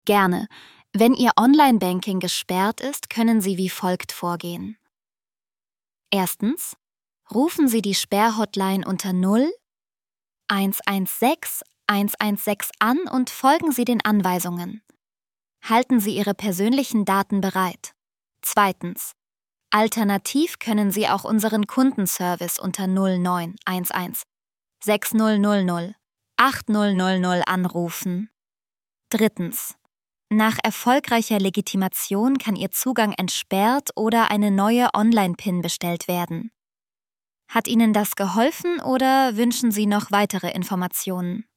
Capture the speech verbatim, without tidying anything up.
Gerne. Wenn Ihr Online-Banking gesperrt ist, können Sie wie folgt vorgehen. Erstens. Rufen Sie die Sperrhotline unter null eins eins sechs eins eins sechs an und folgen Sie den Anweisungen. Halten Sie Ihre persönlichen Daten bereit. Zweitens. Alternativ können Sie auch unseren Kundenservice unter null neun eins eins sechs null null null acht null null null anrufen. Drittens. Nach erfolgreicher Legitimation kann Ihr Zugang entsperrt oder eine neue Online-PIN bestellt werden. Hat Ihnen das geholfen oder wünschen Sie noch weitere Informationen?